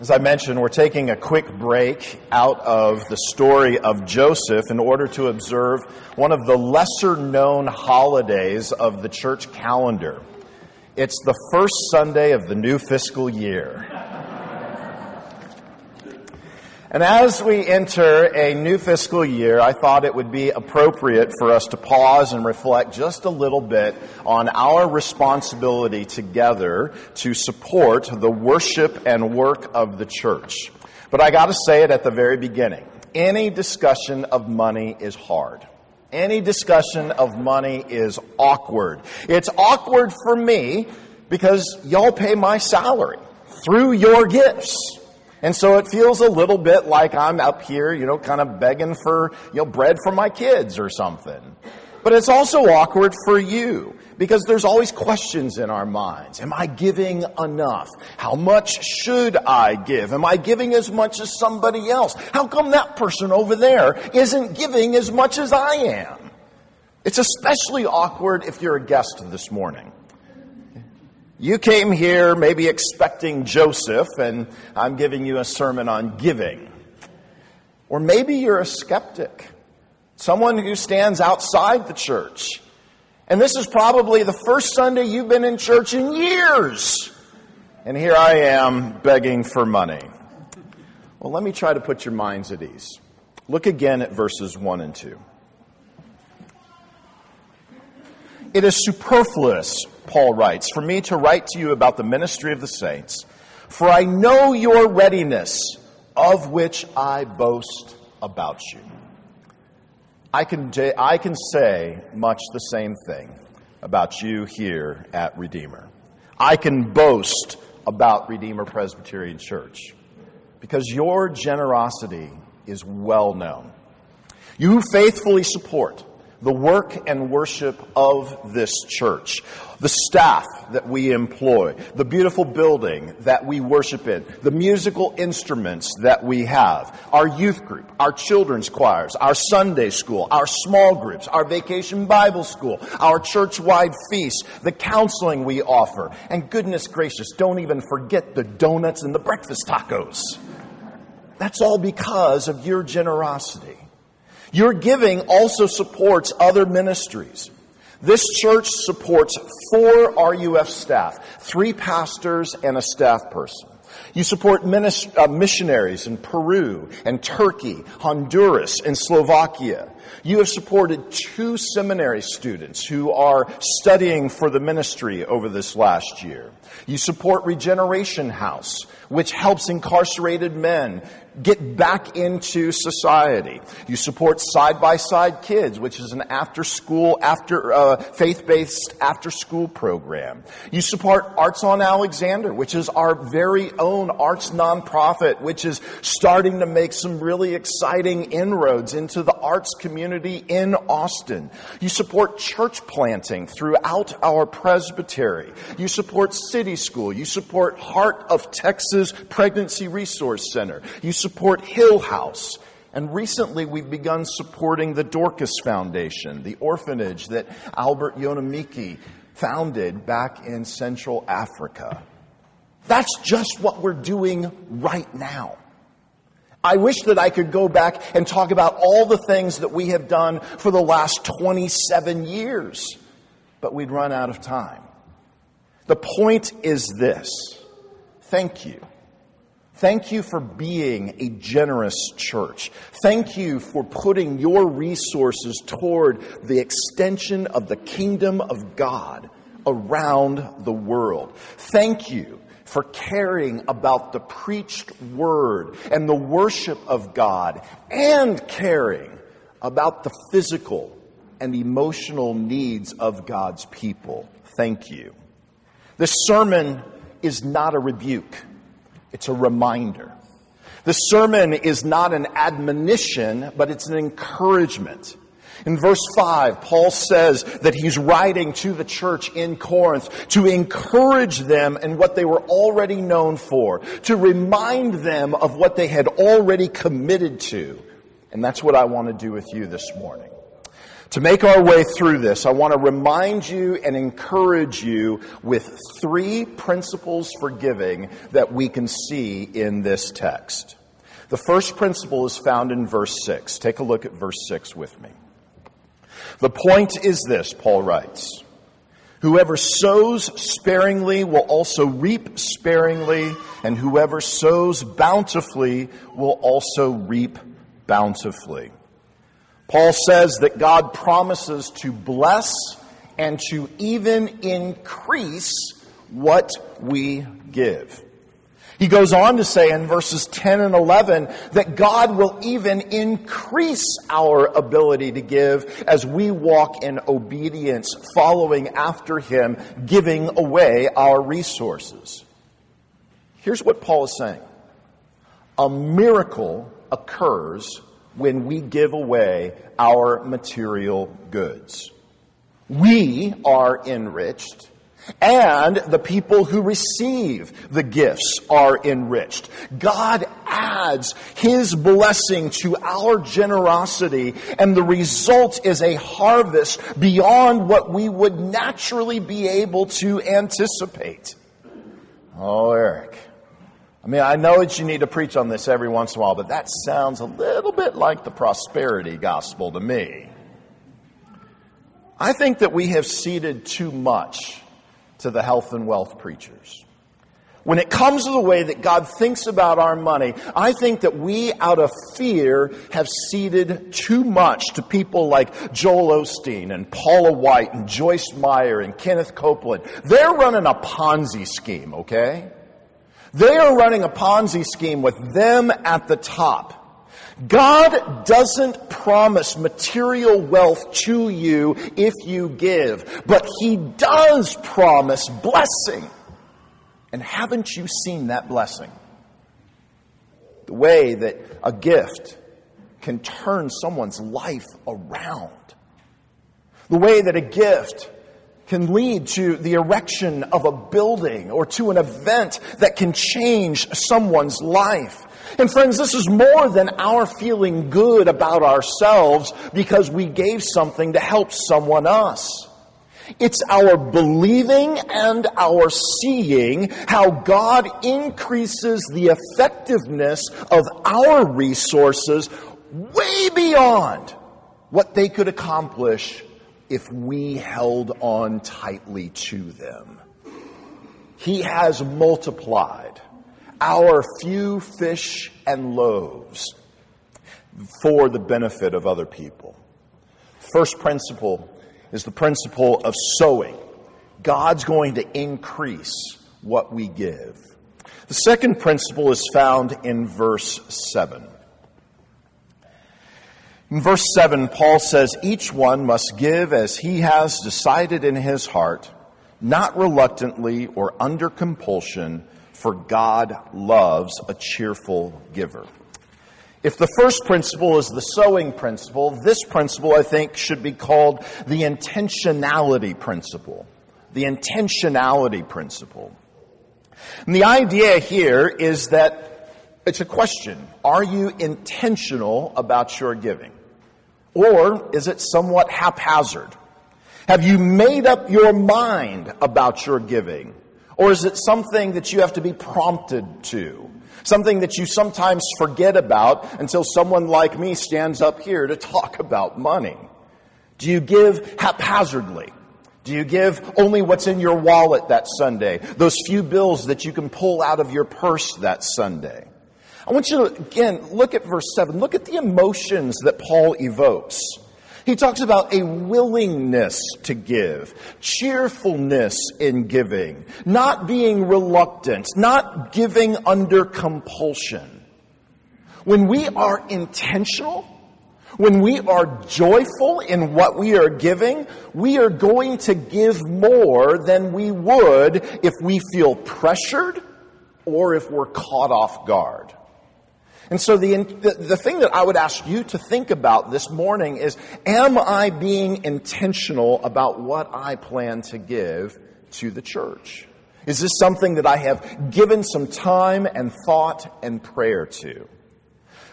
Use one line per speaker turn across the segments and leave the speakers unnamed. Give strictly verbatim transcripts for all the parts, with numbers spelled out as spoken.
As I mentioned, we're taking a quick break out of the story of Joseph in order to observe one of the lesser-known holidays of the church calendar. It's the first Sunday of the new fiscal year. And as we enter a new fiscal year, I thought it would be appropriate for us to pause and reflect just a little bit on our responsibility together to support the worship and work of the church. But I got to say it at the very beginning. Any discussion of money is hard. Any discussion of money is awkward. It's awkward for me because y'all pay my salary through your gifts. And so it feels a little bit like I'm up here, you know, kind of begging for, you know, bread for my kids or something. But it's also awkward for you because there's always questions in our minds. Am I giving enough? How much should I give? Am I giving as much as somebody else? How come that person over there isn't giving as much as I am? It's especially awkward if you're a guest this morning. You came here maybe expecting Joseph, and I'm giving you a sermon on giving. Or maybe you're a skeptic, someone who stands outside the church. And this is probably the first Sunday you've been in church in years. And here I am begging for money. Well, let me try to put your minds at ease. Look again at verses one and two. It is superfluous, Paul writes, for me to write to you about the ministry of the saints, for I know your readiness, of which I boast about you. I can, I can say much the same thing about you here at Redeemer. I can boast about Redeemer Presbyterian Church because your generosity is well known. You faithfully support the work and worship of this church, the staff that we employ, the beautiful building that we worship in, the musical instruments that we have, our youth group, our children's choirs, our Sunday school, our small groups, our vacation Bible school, our church-wide feasts, the counseling we offer, and goodness gracious, don't even forget the donuts and the breakfast tacos. That's all because of your generosity. Your giving also supports other ministries. This church supports four R U F staff, three pastors and a staff person. You support minist- uh, missionaries in Peru and Turkey, Honduras and Slovakia. You have supported two seminary students who are studying for the ministry over this last year. You support Regeneration House, which helps incarcerated men get back into society. You support Side by Side Kids, which is an after-school, after uh, faith-based after-school program. You support Arts on Alexander, which is our very own arts nonprofit, which is starting to make some really exciting inroads into the arts community in Austin. You support church planting throughout our presbytery. You support City School. You support Heart of Texas Pregnancy Resource Center. You support Hill House. And recently we've begun supporting the Dorcas Foundation, the orphanage that Albert Yonemiki founded back in Central Africa. That's just what we're doing right now. I wish that I could go back and talk about all the things that we have done for the last twenty-seven years, but we'd run out of time. The point is this. Thank you. Thank you for being a generous church. Thank you for putting your resources toward the extension of the kingdom of God around the world. Thank you for caring about the preached word and the worship of God and caring about the physical and emotional needs of God's people. Thank you. This sermon is not a rebuke. It's a reminder. The sermon is not an admonition, but it's an encouragement. In verse five, Paul says that he's writing to the church in Corinth to encourage them in what they were already known for, to remind them of what they had already committed to. And that's what I want to do with you this morning. To make our way through this, I want to remind you and encourage you with three principles for giving that we can see in this text. The first principle is found in verse six. Take a look at verse six with me. The point is this, Paul writes, whoever sows sparingly will also reap sparingly, and whoever sows bountifully will also reap bountifully. Paul says that God promises to bless and to even increase what we give. He goes on to say in verses ten and eleven that God will even increase our ability to give as we walk in obedience, following after Him, giving away our resources. Here's what Paul is saying. A miracle occurs when we give away our material goods. We are enriched, and the people who receive the gifts are enriched. God adds His blessing to our generosity, and the result is a harvest beyond what we would naturally be able to anticipate. Oh, Eric. I mean, I know that you need to preach on this every once in a while, but that sounds a little bit like the prosperity gospel to me. I think that we have ceded too much to the health and wealth preachers. When it comes to the way that God thinks about our money, I think that we, out of fear, have ceded too much to people like Joel Osteen and Paula White and Joyce Meyer and Kenneth Copeland. They're running a Ponzi scheme, okay? They are running a Ponzi scheme with them at the top. God doesn't promise material wealth to you if you give, but He does promise blessing. And haven't you seen that blessing? The way that a gift can turn someone's life around. The way that a gift can lead to the erection of a building or to an event that can change someone's life. And friends, this is more than our feeling good about ourselves because we gave something to help someone else. It's our believing and our seeing how God increases the effectiveness of our resources way beyond what they could accomplish if we held on tightly to them. He has multiplied our few fish and loaves for the benefit of other people. First principle is the principle of sowing. God's going to increase what we give. The second principle is found in verse seven. In verse seven, Paul says, each one must give as he has decided in his heart, not reluctantly or under compulsion, for God loves a cheerful giver. If the first principle is the sowing principle, this principle, I think, should be called the intentionality principle. The intentionality principle. And the idea here is that it's a question. Are you intentional about your giving? Or is it somewhat haphazard? Have you made up your mind about your giving? Or is it something that you have to be prompted to? Something that you sometimes forget about until someone like me stands up here to talk about money? Do you give haphazardly? Do you give only what's in your wallet that Sunday? Those few bills that you can pull out of your purse that Sunday? I want you to, again, look at verse seven. Look at the emotions that Paul evokes. He talks about a willingness to give, cheerfulness in giving, not being reluctant, not giving under compulsion. When we are intentional, when we are joyful in what we are giving, we are going to give more than we would if we feel pressured or if we're caught off guard. And so the, the the thing that I would ask you to think about this morning is, am I being intentional about what I plan to give to the church? Is this something that I have given some time and thought and prayer to?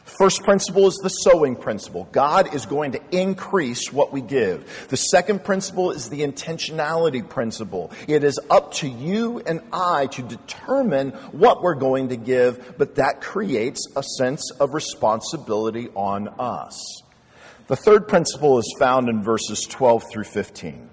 First principle is the sowing principle. God is going to increase what we give. The second principle is the intentionality principle. It is up to you and I to determine what we're going to give, but that creates a sense of responsibility on us. The third principle is found in verses twelve through fifteen.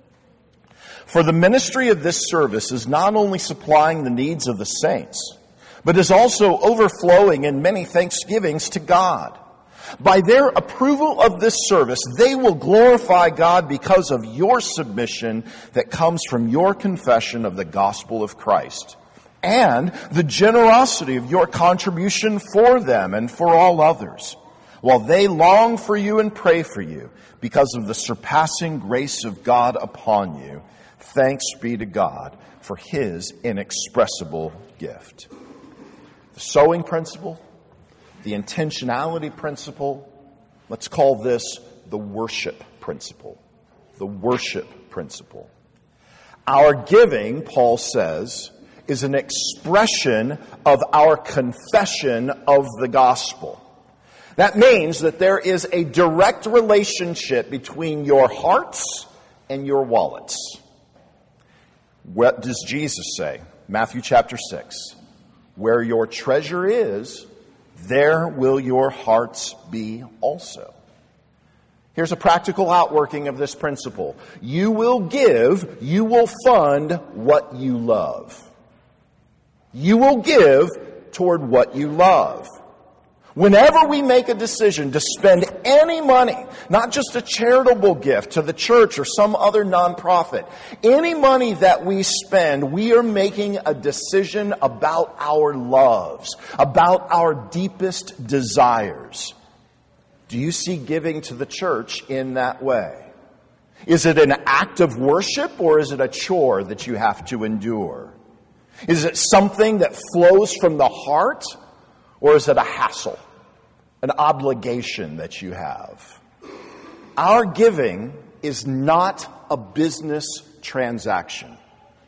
For the ministry of this service is not only supplying the needs of the saints, but is also overflowing in many thanksgivings to God. By their approval of this service, they will glorify God because of your submission that comes from your confession of the gospel of Christ, and the generosity of your contribution for them and for all others, while they long for you and pray for you because of the surpassing grace of God upon you. Thanks be to God for his inexpressible gift. The sowing principle, the intentionality principle, let's call this the worship principle. The worship principle. Our giving, Paul says, is an expression of our confession of the gospel. That means that there is a direct relationship between your hearts and your wallets. What does Jesus say? Matthew chapter six. Where your treasure is, there will your hearts be also. Here's a practical outworking of this principle. You will give, you will fund what you love. You will give toward what you love. Whenever we make a decision to spend any money, not just a charitable gift to the church or some other nonprofit, any money that we spend, we are making a decision about our loves, about our deepest desires. Do you see giving to the church in that way? Is it an act of worship or is it a chore that you have to endure? Is it something that flows from the heart or is it a hassle? An obligation that you have. Our giving is not a business transaction.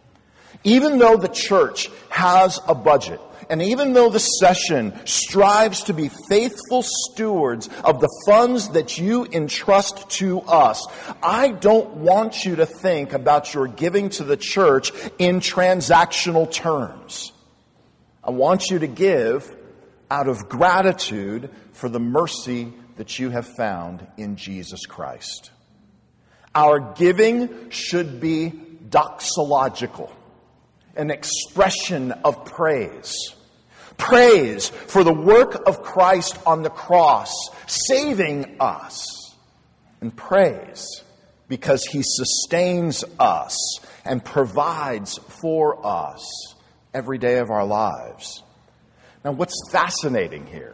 Even though the church has a budget, and even though the session strives to be faithful stewards of the funds that you entrust to us, I don't want you to think about your giving to the church in transactional terms. I want you to give out of gratitude for the mercy that you have found in Jesus Christ. Our giving should be doxological, an expression of praise. Praise for the work of Christ on the cross, saving us. And praise because he sustains us and provides for us every day of our lives. Now, what's fascinating here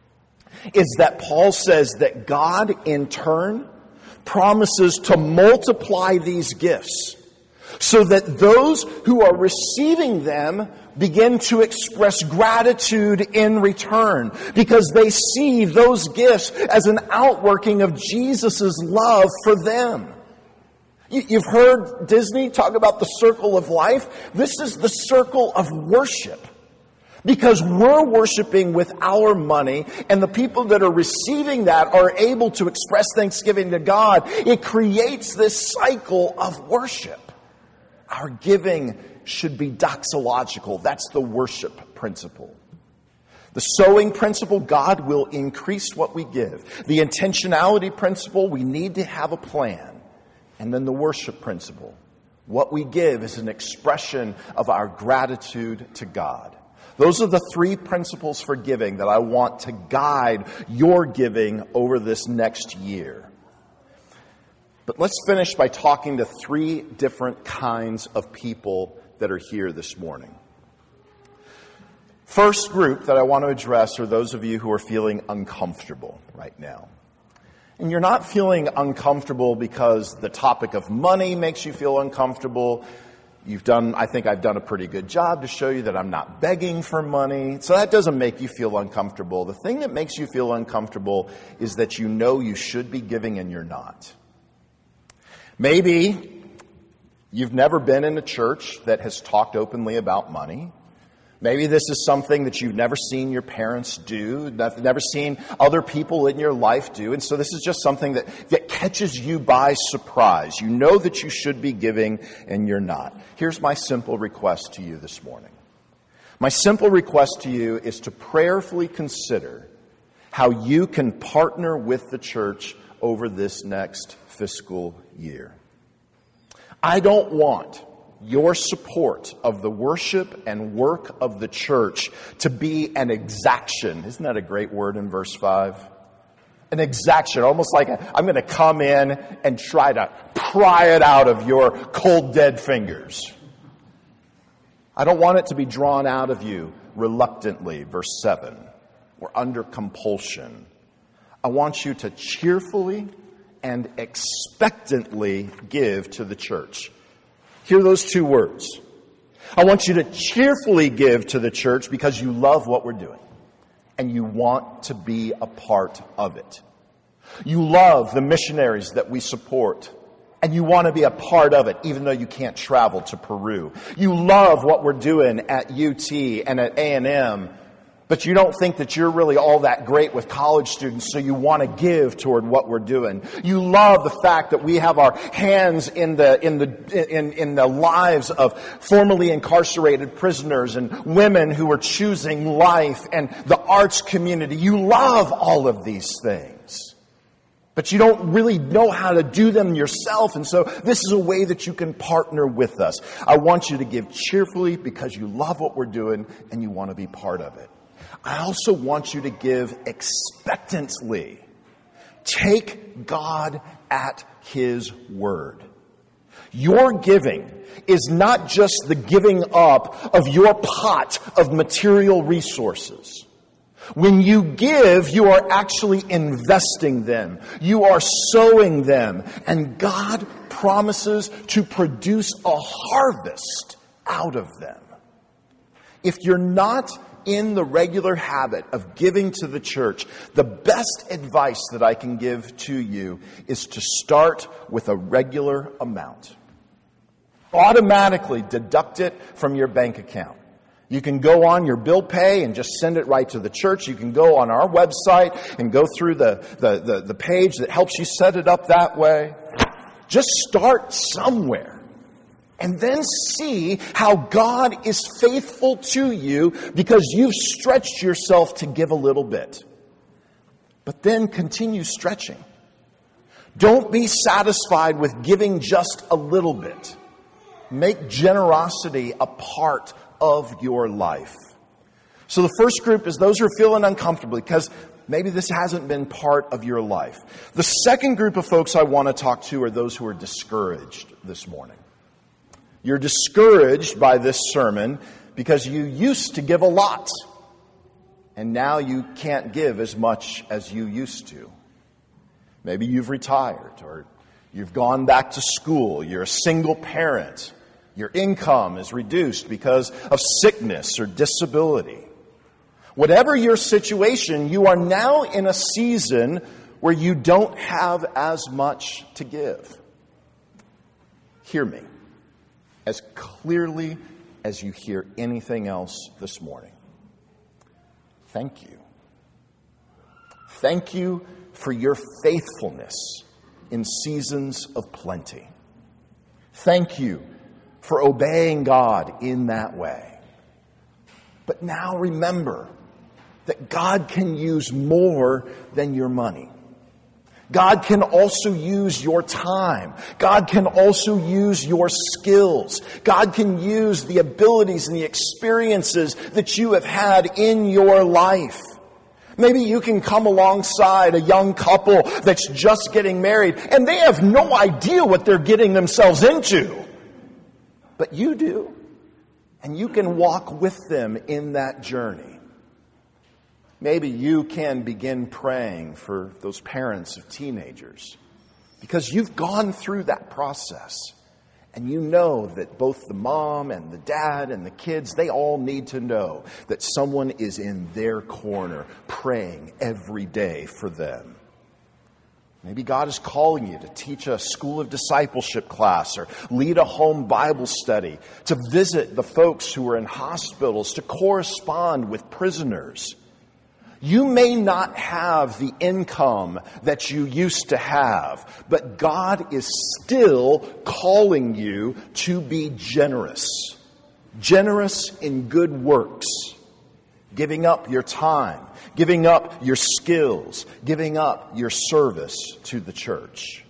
is that Paul says that God, in turn, promises to multiply these gifts so that those who are receiving them begin to express gratitude in return because they see those gifts as an outworking of Jesus' love for them. You've heard Disney talk about the circle of life. This is the circle of worship. Because we're worshiping with our money, and the people that are receiving that are able to express thanksgiving to God. It creates this cycle of worship. Our giving should be doxological. That's the worship principle. The sowing principle, God will increase what we give. The intentionality principle, we need to have a plan. And then the worship principle, what we give is an expression of our gratitude to God. Those are the three principles for giving that I want to guide your giving over this next year. But let's finish by talking to three different kinds of people that are here this morning. First group that I want to address are those of you who are feeling uncomfortable right now. And you're not feeling uncomfortable because the topic of money makes you feel uncomfortable. You've done, I think I've done a pretty good job to show you that I'm not begging for money. So that doesn't make you feel uncomfortable. The thing that makes you feel uncomfortable is that you know you should be giving and you're not. Maybe you've never been in a church that has talked openly about money. Maybe this is something that you've never seen your parents do, never seen other people in your life do. And so this is just something that, that catches you by surprise. You know that you should be giving and you're not. Here's my simple request to you this morning. My simple request to you is to prayerfully consider how you can partner with the church over this next fiscal year. I don't want your support of the worship and work of the church to be an exaction. Isn't that a great word in verse five? An exaction, almost like a, I'm going to come in and try to pry it out of your cold, dead fingers. I don't want it to be drawn out of you reluctantly, verse seven, or under compulsion. I want you to cheerfully and expectantly give to the church. Hear those two words. I want you to cheerfully give to the church because you love what we're doing and you want to be a part of it. You love the missionaries that we support and you want to be a part of it even though you can't travel to Peru. You love what we're doing at U T and at A and M, but you don't think that you're really all that great with college students, so you want to give toward what we're doing. You love the fact that we have our hands in the in the in, in the lives of formerly incarcerated prisoners and women who are choosing life and the arts community. You love all of these things, but you don't really know how to do them yourself, and so this is a way that you can partner with us. I want you to give cheerfully because you love what we're doing and you want to be part of it. I also want you to give expectantly. Take God at His word. Your giving is not just the giving up of your pot of material resources. When you give, you are actually investing them. You are sowing them. And God promises to produce a harvest out of them. If you're not in the regular habit of giving to the church, the best advice that I can give to you is to start with a regular amount. Automatically deduct it from your bank account. You can go on your bill pay and just send it right to the church. You can go on our website and go through the, the, the, the page that helps you set it up that way. Just start somewhere. And then see how God is faithful to you because you've stretched yourself to give a little bit. But then continue stretching. Don't be satisfied with giving just a little bit. Make generosity a part of your life. So the first group is those who are feeling uncomfortable because maybe this hasn't been part of your life. The second group of folks I want to talk to are those who are discouraged this morning. You're discouraged by this sermon because you used to give a lot, and now you can't give as much as you used to. Maybe you've retired, or you've gone back to school, you're a single parent, your income is reduced because of sickness or disability. Whatever your situation, you are now in a season where you don't have as much to give. Hear me as clearly as you hear anything else this morning. Thank you. Thank you for your faithfulness in seasons of plenty. Thank you for obeying God in that way. But now remember that God can use more than your money. God can also use your time. God can also use your skills. God can use the abilities and the experiences that you have had in your life. Maybe you can come alongside a young couple that's just getting married and they have no idea what they're getting themselves into. But you do. And you can walk with them in that journey. Maybe you can begin praying for those parents of teenagers because you've gone through that process and you know that both the mom and the dad and the kids, they all need to know that someone is in their corner praying every day for them. Maybe God is calling you to teach a school of discipleship class or lead a home Bible study, to visit the folks who are in hospitals, to correspond with prisoners. You may not have the income that you used to have, but God is still calling you to be generous. Generous in good works. Giving up your time, giving up your skills, giving up your service to the church.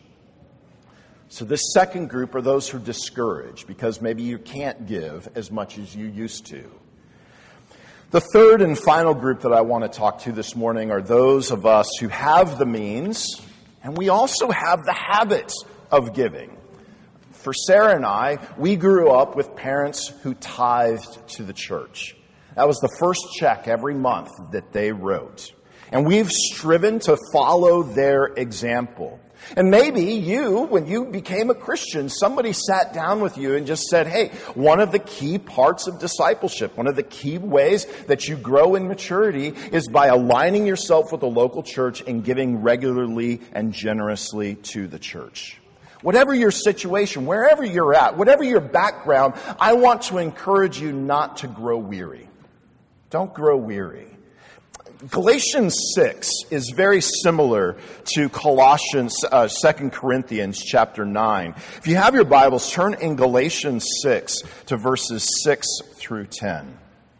So this second group are those who are discouraged because maybe you can't give as much as you used to. The third and final group that I want to talk to this morning are those of us who have the means, and we also have the habit of giving. For Sarah and I, we grew up with parents who tithed to the church. That was the first check every month that they wrote. And we've striven to follow their example. And maybe you, when you became a Christian, somebody sat down with you and just said, hey, one of the key parts of discipleship, one of the key ways that you grow in maturity is by aligning yourself with the local church and giving regularly and generously to the church. Whatever your situation, wherever you're at, whatever your background, I want to encourage you not to grow weary. Don't grow weary. Galatians six is very similar to Colossians, uh, Second Corinthians chapter nine. If you have your Bibles, turn in Galatians six to verses six through ten.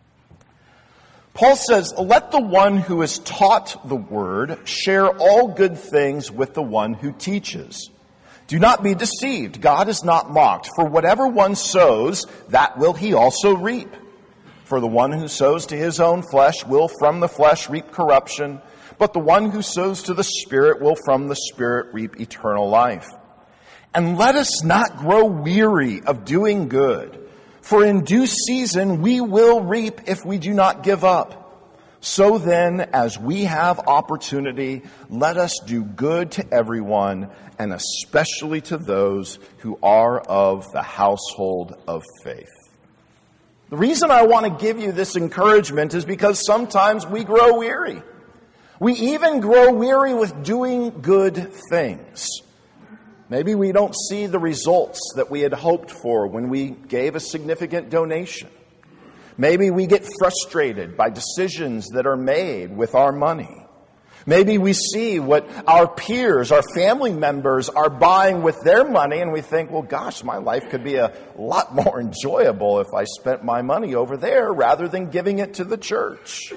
Paul says, let the one who is taught the word share all good things with the one who teaches. Do not be deceived. God is not mocked. For whatever one sows, that will he also reap. For the one who sows to his own flesh will from the flesh reap corruption, but the one who sows to the Spirit will from the Spirit reap eternal life. And let us not grow weary of doing good, for in due season we will reap if we do not give up. So then, as we have opportunity, let us do good to everyone, and especially to those who are of the household of faith. The reason I want to give you this encouragement is because sometimes we grow weary. We even grow weary with doing good things. Maybe we don't see the results that we had hoped for when we gave a significant donation. Maybe we get frustrated by decisions that are made with our money. Maybe we see what our peers, our family members are buying with their money, and we think, well, gosh, my life could be a lot more enjoyable if I spent my money over there rather than giving it to the church.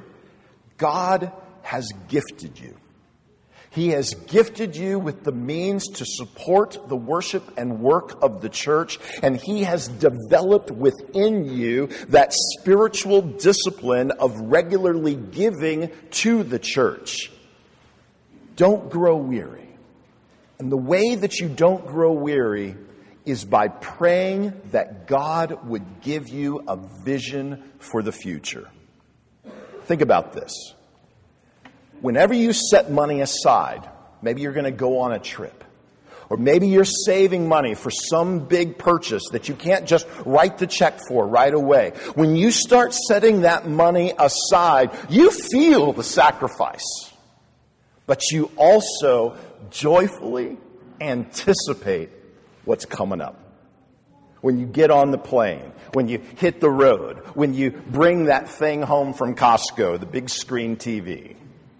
God has gifted you. He has gifted you with the means to support the worship and work of the church, and He has developed within you that spiritual discipline of regularly giving to the church. Don't grow weary. And the way that you don't grow weary is by praying that God would give you a vision for the future. Think about this. Whenever you set money aside, maybe you're going to go on a trip, or maybe you're saving money for some big purchase that you can't just write the check for right away. When you start setting that money aside, you feel the sacrifice, but you also joyfully anticipate what's coming up. When you get on the plane, when you hit the road, when you bring that thing home from Costco, the big screen T V.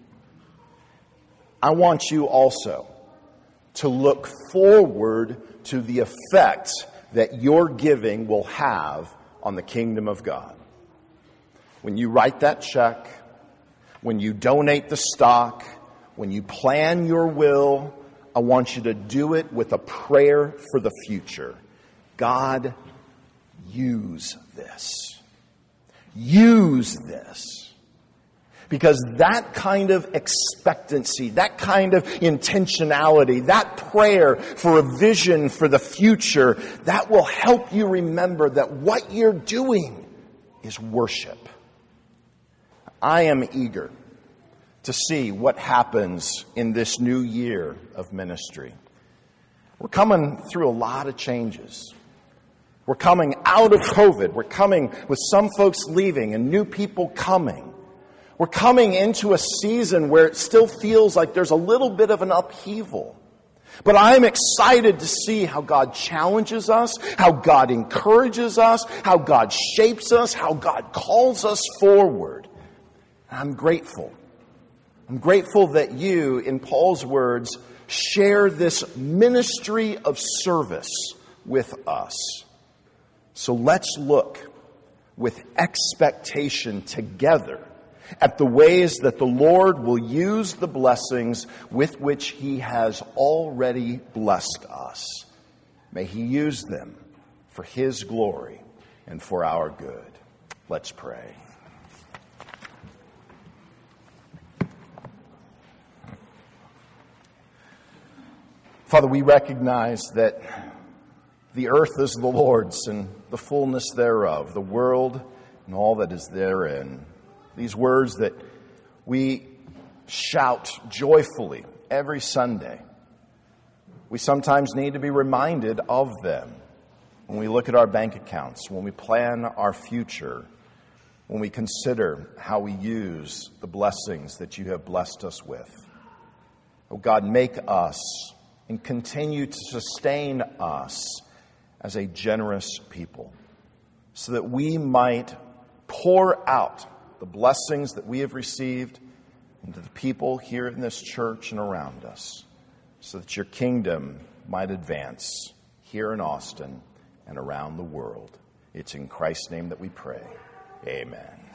I want you also to look forward to the effect that your giving will have on the kingdom of God. When you write that check, when you donate the stock, when you plan your will, I want you to do it with a prayer for the future. God, use this. Use this. Because that kind of expectancy, that kind of intentionality, that prayer for a vision for the future, that will help you remember that what you're doing is worship. I am eager to see what happens in this new year of ministry. We're coming through a lot of changes. We're coming out of COVID. We're coming with some folks leaving and new people coming. We're coming into a season where it still feels like there's a little bit of an upheaval. But I'm excited to see how God challenges us, how God encourages us, how God shapes us, how God calls us forward. And I'm grateful. I'm grateful that you, in Paul's words, share this ministry of service with us. So let's look with expectation together at the ways that the Lord will use the blessings with which He has already blessed us. May He use them for His glory and for our good. Let's pray. Father, we recognize that the earth is the Lord's and the fullness thereof, the world and all that is therein. These words that we shout joyfully every Sunday. We sometimes need to be reminded of them when we look at our bank accounts, when we plan our future, when we consider how we use the blessings that you have blessed us with. Oh God, make us and continue to sustain us as a generous people so that we might pour out the blessings that we have received into the people here in this church and around us, so that your kingdom might advance here in Austin and around the world. It's in Christ's name that we pray. Amen.